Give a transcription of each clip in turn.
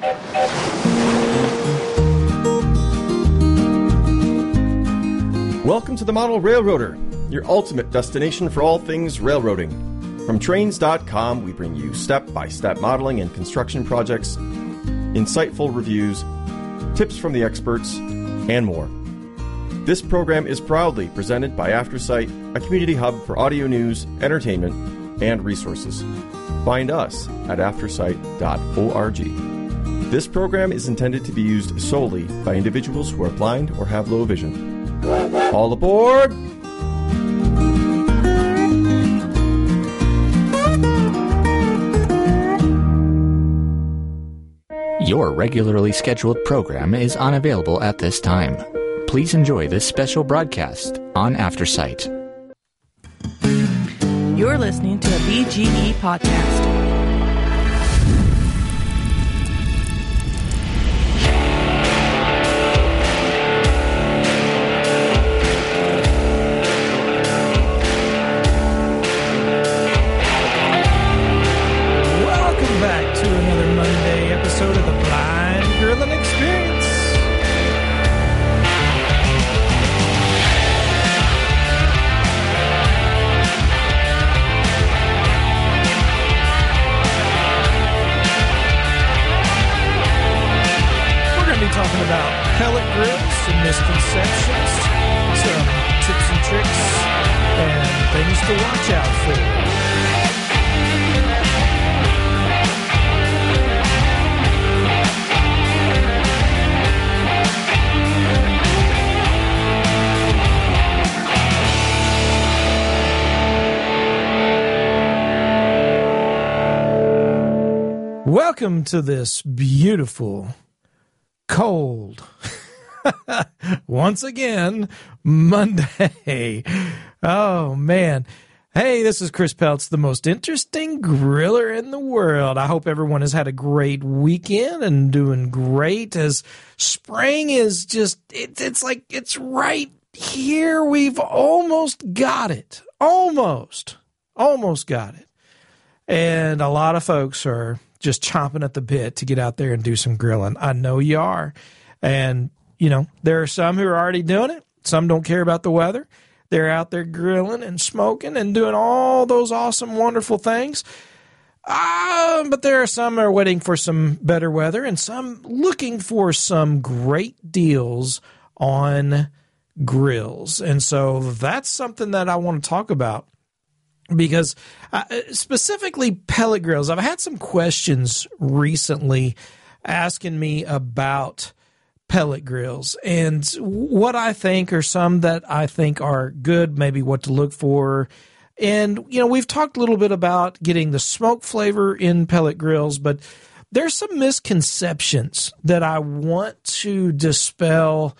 Welcome to the Model Railroader, your ultimate destination for all things railroading. From Trains.com, we bring you step-by-step modeling and construction projects, insightful reviews, tips from the experts, and more. This program is proudly presented by AfterSight, a community hub for audio news, entertainment, and resources. Find us at aftersight.org. This program is intended to be used solely by individuals who are blind or have low vision. All aboard! Your regularly scheduled program is unavailable at this time. Please enjoy this special broadcast on AfterSight. You're listening to a BGE podcast. Talking about pellet grills and misconceptions, some tips and tricks, and things to watch out for. Welcome to this beautiful, cold, once again, Monday. Oh, man. Hey, this is Chris Peltz, the most interesting griller in the world. I hope everyone has had a great weekend and doing great as spring is just, it's like it's right here. We've almost got it. Almost got it. And a lot of folks are just chomping at the bit to get out there and do some grilling. I know you are. And, you know, there are some who are already doing it. Some don't care about the weather. They're out there grilling and smoking and doing all those awesome, wonderful things. But there are some that are waiting for some better weather and some looking for some great deals on grills. And so that's something that I want to talk about. Because specifically pellet grills, I've had some questions recently asking me about pellet grills and what I think are some that I think are good, maybe what to look for. And, you know, we've talked a little bit about getting the smoke flavor in pellet grills, but there's some misconceptions that I want to dispel.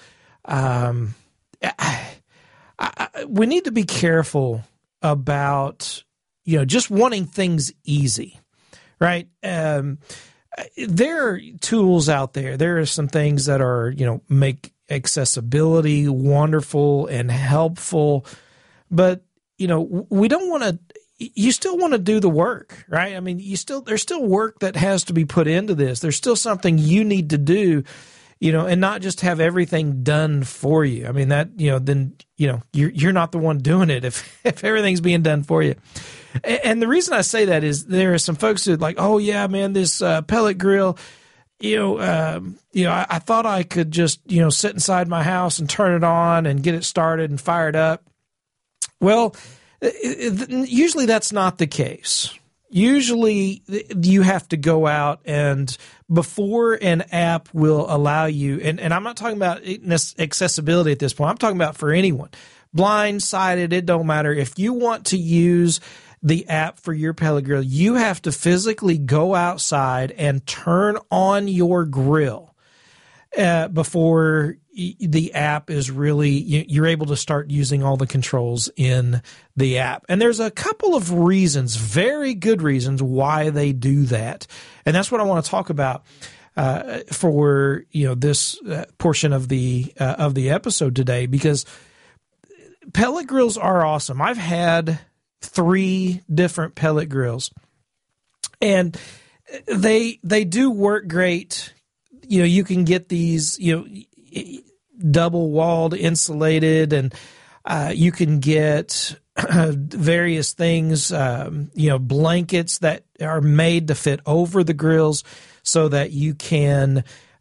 We need to be careful about, you know, just wanting things easy, right? There are tools out there. There are some things that are, you know, make accessibility wonderful and helpful, but, you know, we don't want to, you still want to do the work, right? I mean, there's still work that has to be put into this. There's still something you need to do, you know, and not just have everything done for you. I mean, that, you know, then, you know, you're not the one doing it if everything's being done for you. And the reason I say that is there are some folks who are like, oh yeah, man, this pellet grill, I thought I could just, you know, sit inside my house and turn it on and get it started and fire it up. Well, usually that's not the case. Usually you have to go out and before an app will allow you, and I'm not talking about accessibility at this point. I'm talking about for anyone. Blind, sighted, it don't matter. If you want to use the app for your pellet grill, you have to physically go outside and turn on your grill before the app is really, you're able to start using all the controls in the app. And there's a couple of reasons, very good reasons why they do that. And that's what I want to talk about for, you know, this portion of the episode today, because pellet grills are awesome. I've had 3 different pellet grills and they do work great, you can get these, double walled insulated, and you can get various things, blankets that are made to fit over the grills so that you can,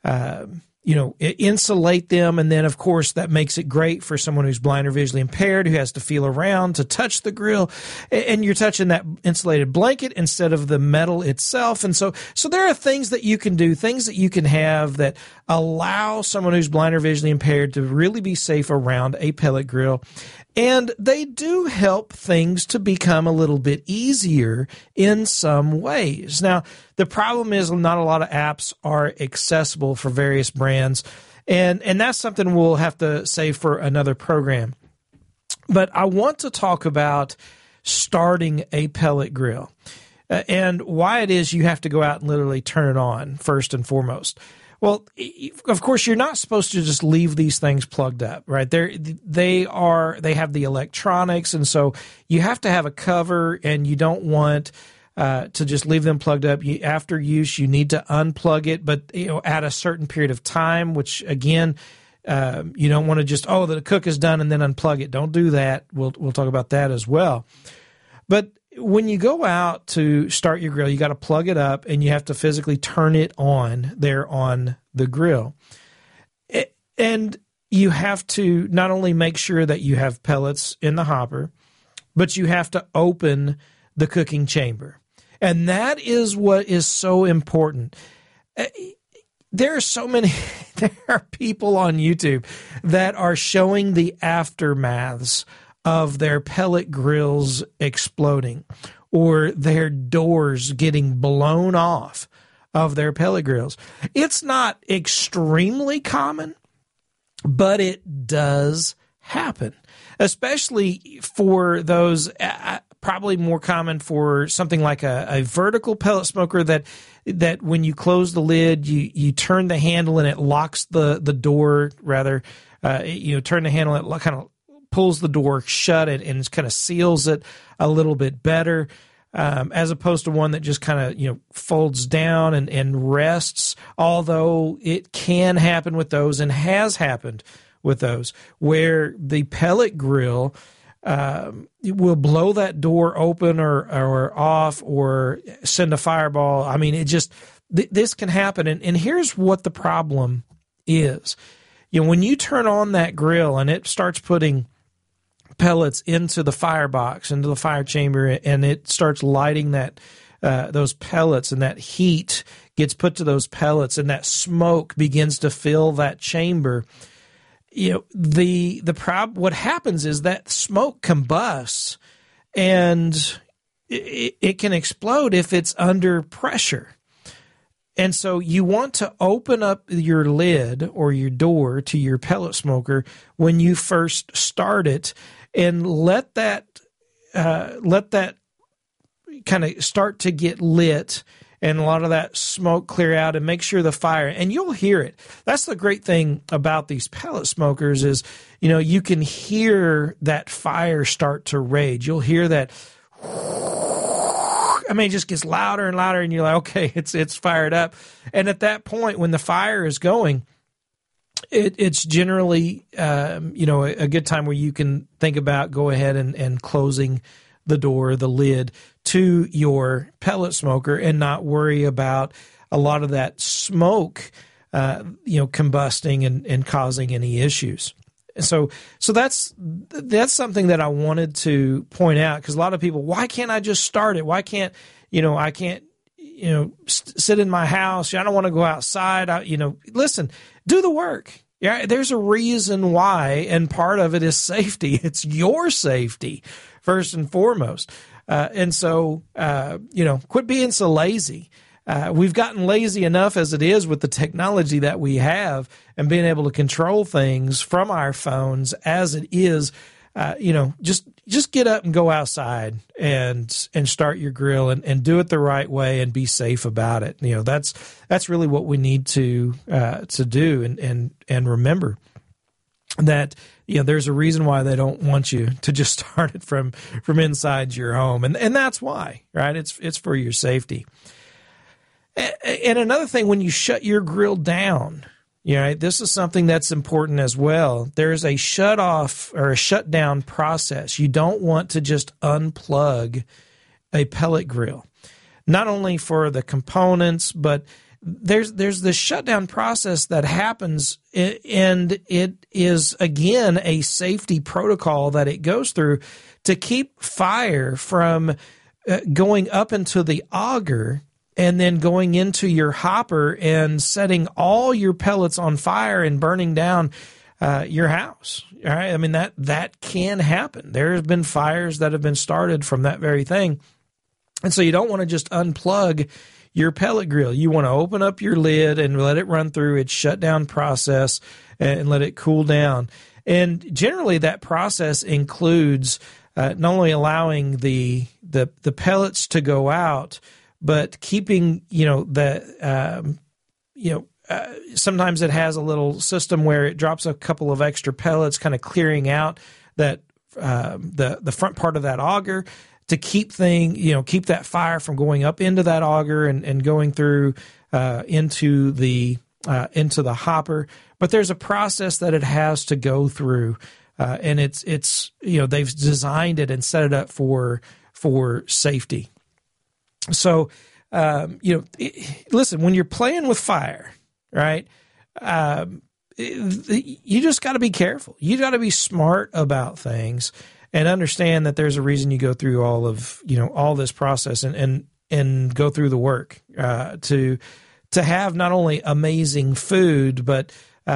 insulate them. And then, of course, that makes it great for someone who's blind or visually impaired, who has to feel around to touch the grill. And you're touching that insulated blanket instead of the metal itself. And so there are things that you can do, things that you can have that allow someone who's blind or visually impaired to really be safe around a pellet grill. And they do help things to become a little bit easier in some ways. Now, the problem is not a lot of apps are accessible for various brands, and that's something we'll have to save for another program. But I want to talk about starting a pellet grill and why it is you have to go out and literally turn it on first and foremost. Well, of course, you're not supposed to just leave these things plugged up, right? They have the electronics, and so you have to have a cover, and you don't want to just leave them plugged up. After use, you need to unplug it, but at a certain period of time, which again, you don't want to just the cook is done and then unplug it. Don't do that. We'll talk about that as well. But when you go out to start your grill, you got to plug it up, and you have to physically turn it on there on the grill. And you have to not only make sure that you have pellets in the hopper, but you have to open the cooking chamber. And that is what is so important. There are people on YouTube that are showing the aftermaths of their pellet grills exploding, or their doors getting blown off of their pellet grills. It's not extremely common, but it does happen, especially for those, probably more common for something like a vertical pellet smoker that when you close the lid, you turn the handle and it locks the door, rather, turn the handle, it kind of pulls the door shut and kind of seals it a little bit better, as opposed to one that just kind of folds down and rests. Although it can happen with those, and has happened with those, where the pellet grill will blow that door open or off, or send a fireball. I mean, it just this can happen. And here's what the problem is: when you turn on that grill and it starts putting pellets into the firebox, into the fire chamber, and it starts lighting that those pellets, and that heat gets put to those pellets, and that smoke begins to fill that chamber. What happens is that smoke combusts, and it can explode if it's under pressure. And so you want to open up your lid or your door to your pellet smoker when you first start it, and let that kind of start to get lit, and a lot of that smoke clear out, and make sure the fire, and you'll hear it. That's the great thing about these pellet smokers is, you can hear that fire start to rage. You'll hear that. It just gets louder and louder, and you're like, okay, it's fired up. And at that point, when the fire is going, it's generally, a good time where you can think about go ahead and closing the door, the lid to your pellet smoker, and not worry about a lot of that smoke, combusting and causing any issues. So that's something that I wanted to point out, because a lot of people, why can't I just start it? Why can't, I can't, sit in my house. I don't want to go outside. Listen, do the work. Yeah, there's a reason why, and part of it is safety. It's your safety first and foremost. And so, quit being so lazy. We've gotten lazy enough as it is with the technology that we have, and being able to control things from our phones as it is. Just get up and go outside and start your grill and do it the right way and be safe about it. That's really what we need to do, and remember that there's a reason why they don't want you to just start it from inside your home, and that's why, right? It's for your safety. And another thing, when you shut your grill down, this is something that's important as well. There's a shut off or a shutdown process. You don't want to just unplug a pellet grill, not only for the components, but there's this shutdown process that happens, and it is, again, a safety protocol that it goes through to keep fire from going up into the auger and then going into your hopper and setting all your pellets on fire and burning down your house. All right? I mean, that can happen. There have been fires that have been started from that very thing. And so you don't want to just unplug your pellet grill. You want to open up your lid and let it run through its shutdown process and let it cool down. And generally that process includes not only allowing the pellets to go out, but keeping, sometimes it has a little system where it drops a couple of extra pellets, kind of clearing out that the front part of that auger to keep that fire from going up into that auger and going through into the hopper. But there's a process that it has to go through, and it's they've designed it and set it up for safety. So listen, when you're playing with fire, right? You just got to be careful. You got to be smart about things and understand that there's a reason you go through all this process and go through the work to have not only amazing food, but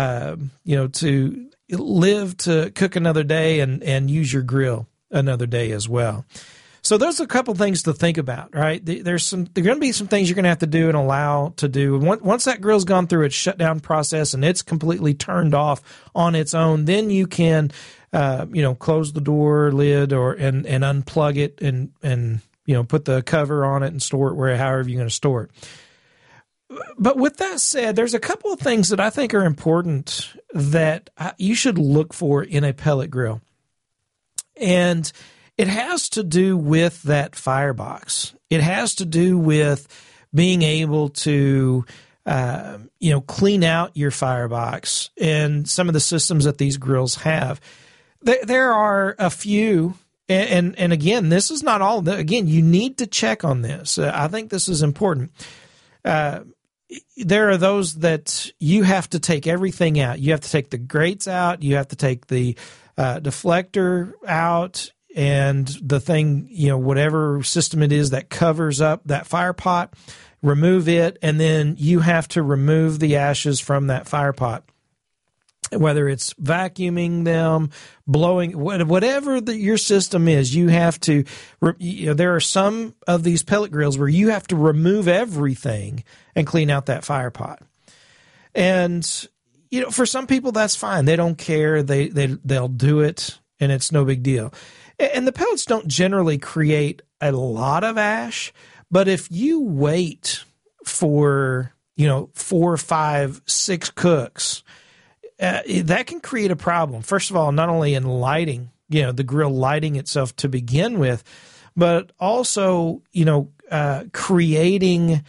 to live to cook another day and use your grill another day as well. So those are a couple things to think about, right? There's going to be some things you're going to have to do and allow to do. Once that grill's gone through its shutdown process and it's completely turned off on its own, then you can, close the door lid and unplug it and put the cover on it and store it however you're going to store it. But with that said, there's a couple of things that I think are important that you should look for in a pellet grill. And it has to do with that firebox. It has to do with being able to, clean out your firebox and some of the systems that these grills have. There are a few, and again, this is not all. Again, you need to check on this. I think this is important. There are those that you have to take everything out. You have to take the grates out. You have to take the deflector out. And the thing, whatever system it is that covers up that fire pot, remove it, and then you have to remove the ashes from that fire pot. Whether it's vacuuming them, blowing, whatever your system is, you have to, there are some of these pellet grills where you have to remove everything and clean out that fire pot. And, for some people, that's fine. They don't care. They'll do it, and it's no big deal. And the pellets don't generally create a lot of ash, but if you wait for, 4, 5, 6 cooks, that can create a problem. First of all, not only in lighting, the grill lighting itself to begin with, but also, creating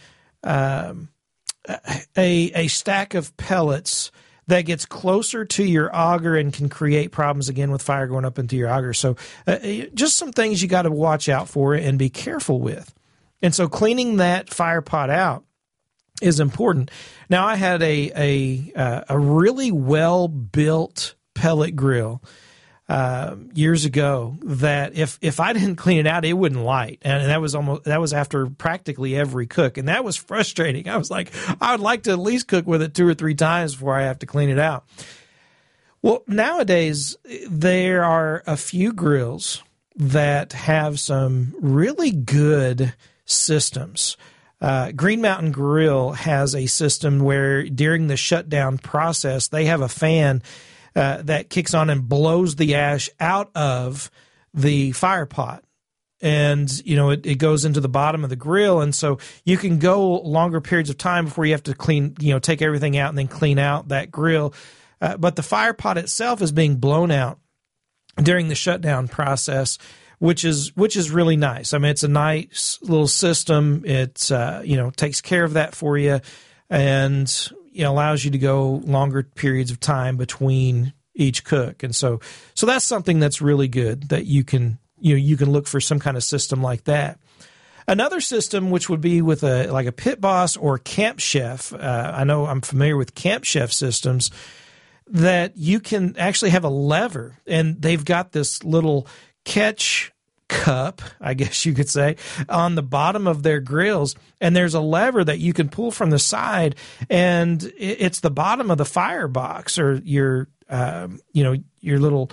a stack of pellets that gets closer to your auger and can create problems again with fire going up into your auger. So just some things you got to watch out for and be careful with. And so cleaning that fire pot out is important. Now, I had a really well-built pellet grill years ago that if I didn't clean it out, it wouldn't light. And that was after practically every cook. And that was frustrating. I was like, I would like to at least cook with it 2 or 3 times before I have to clean it out. Well, nowadays, there are a few grills that have some really good systems. Green Mountain Grill has a system where during the shutdown process, they have a fan that kicks on and blows the ash out of the fire pot. And, it goes into the bottom of the grill. And so you can go longer periods of time before you have to clean, take everything out and then clean out that grill. But the fire pot itself is being blown out during the shutdown process, which is really nice. I mean, it's a nice little system. It takes care of that for you, and allows you to go longer periods of time between each cook. And so that's something that's really good, that you can look for some kind of system like that. Another system, which would be with a Pit Boss or Camp Chef. I know I'm familiar with Camp Chef systems, that you can actually have a lever, and they've got this little catch cup, I guess you could say, on the bottom of their grills, and there's a lever that you can pull from the side, and it's the bottom of the firebox, or your little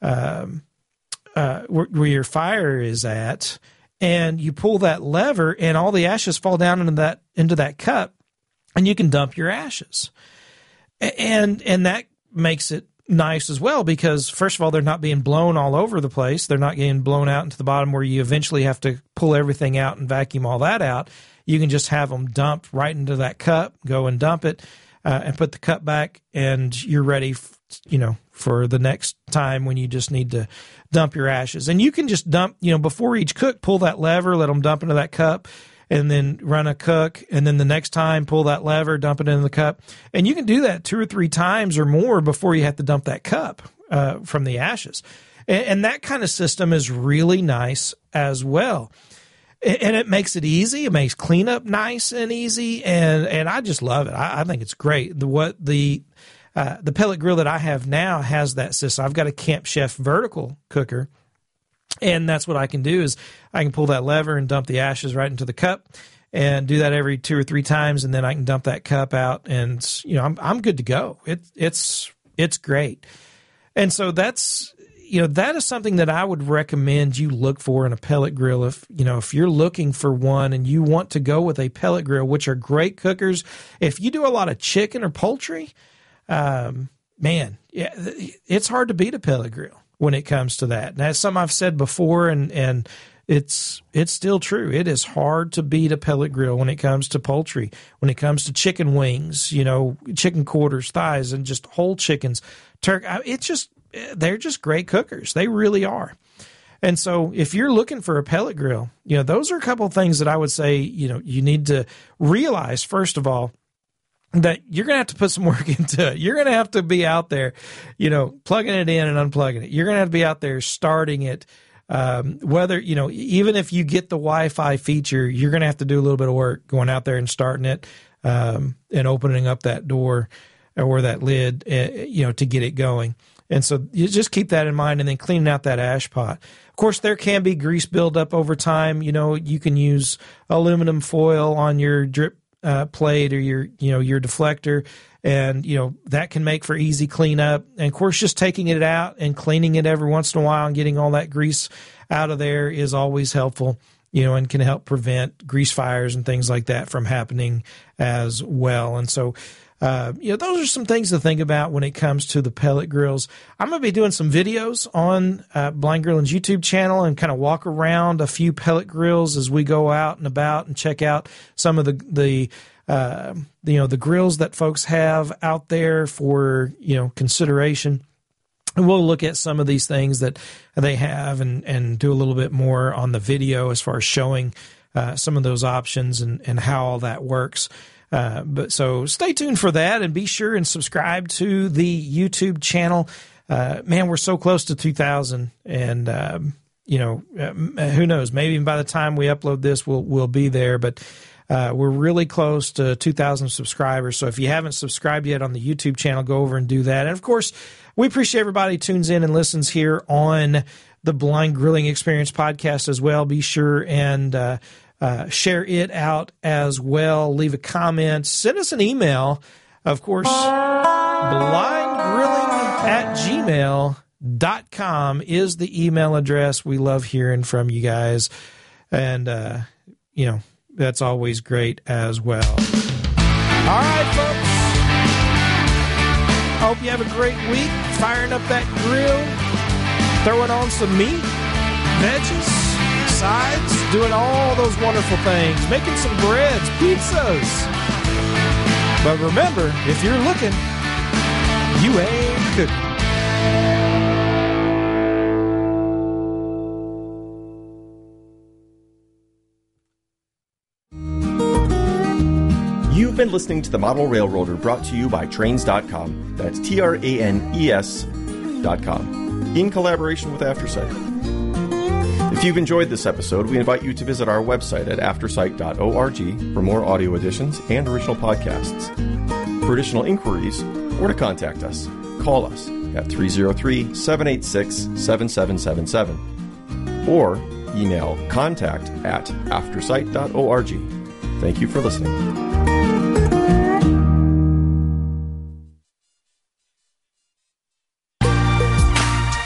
where your fire is at, and you pull that lever, and all the ashes fall down into that cup, and you can dump your ashes, and that makes it nice as well, because first of all, they're not being blown all over the place. They're not getting blown out into the bottom where you eventually have to pull everything out and vacuum all that out. You can just have them dumped right into that cup, go and dump it, and put the cup back, and you're ready, for the next time when you just need to dump your ashes. And you can just dump, before each cook, pull that lever, let them dump into that cup, and then run a cook, and then the next time pull that lever, dump it in the cup. And you can do that 2 or 3 times or more before you have to dump that cup from the ashes. And that kind of system is really nice as well. And it makes it easy. It makes cleanup nice and easy, and I just love it. I think it's great. The pellet grill that I have now has that system. I've got a Camp Chef vertical cooker, and that's what I can do is I can pull that lever and dump the ashes right into the cup, and do that every 2 or 3 times, and then I can dump that cup out, and I'm good to go. It's great. And so that is something that I would recommend you look for in a pellet grill. If you're looking for one and you want to go with a pellet grill, which are great cookers. If you do a lot of chicken or poultry, it's hard to beat a pellet grill when it comes to that. That's something I've said before, and it's still true. It is hard to beat a pellet grill when it comes to poultry, when it comes to chicken wings, chicken quarters, thighs, and just whole chickens, turkey. They're just great cookers. They really are. And so if you're looking for a pellet grill, those are a couple of things that I would say, you need to realize, first of all, that you're going to have to put some work into it. You're going to have to be out there, plugging it in and unplugging it. You're going to have to be out there starting it. Whether, even if you get the Wi-Fi feature, you're going to have to do a little bit of work going out there and starting it, and opening up that door or that lid, to get it going. And so you just keep that in mind, and then cleaning out that ash pot. Of course, there can be grease buildup over time. You can use aluminum foil on your drip plate or your deflector, and that can make for easy cleanup. And of course, just taking it out and cleaning it every once in a while and getting all that grease out of there is always helpful, and can help prevent grease fires and things like that from happening as well. And so those are some things to think about when it comes to the pellet grills. I'm going to be doing some videos on Blind Grilling's YouTube channel and kind of walk around a few pellet grills as we go out and about and check out some of the grills that folks have out there for, consideration. And we'll look at some of these things that they have and do a little bit more on the video as far as showing some of those options and how all that works. But so stay tuned for that, and be sure and subscribe to the YouTube channel. We're so close to 2,000, and who knows? Maybe even by the time we upload this, we'll be there. But we're really close to 2,000 subscribers. So if you haven't subscribed yet on the YouTube channel, go over and do that. And of course, we appreciate everybody who tunes in and listens here on the Blind Grilling Experience podcast as well. Be sure and share it out as well. Leave a comment. Send us an email. Of course, blindgrilling@gmail.com is the email address. We love hearing from you guys. And, that's always great as well. All right, folks. Hope you have a great week. Firing up that grill. Throwing on some meat, veggies, sides, doing all those wonderful things, making some breads, pizzas. But remember, if you're looking, you ain't cooking. You've been listening to The Model Railroader, brought to you by Trains.com. That's TRANES.com, in collaboration with AfterSight. If you've enjoyed this episode, we invite you to visit our website at aftersight.org for more audio editions and original podcasts. For additional inquiries or to contact us, call us at 303-786-7777 or email contact@aftersight.org. Thank you for listening.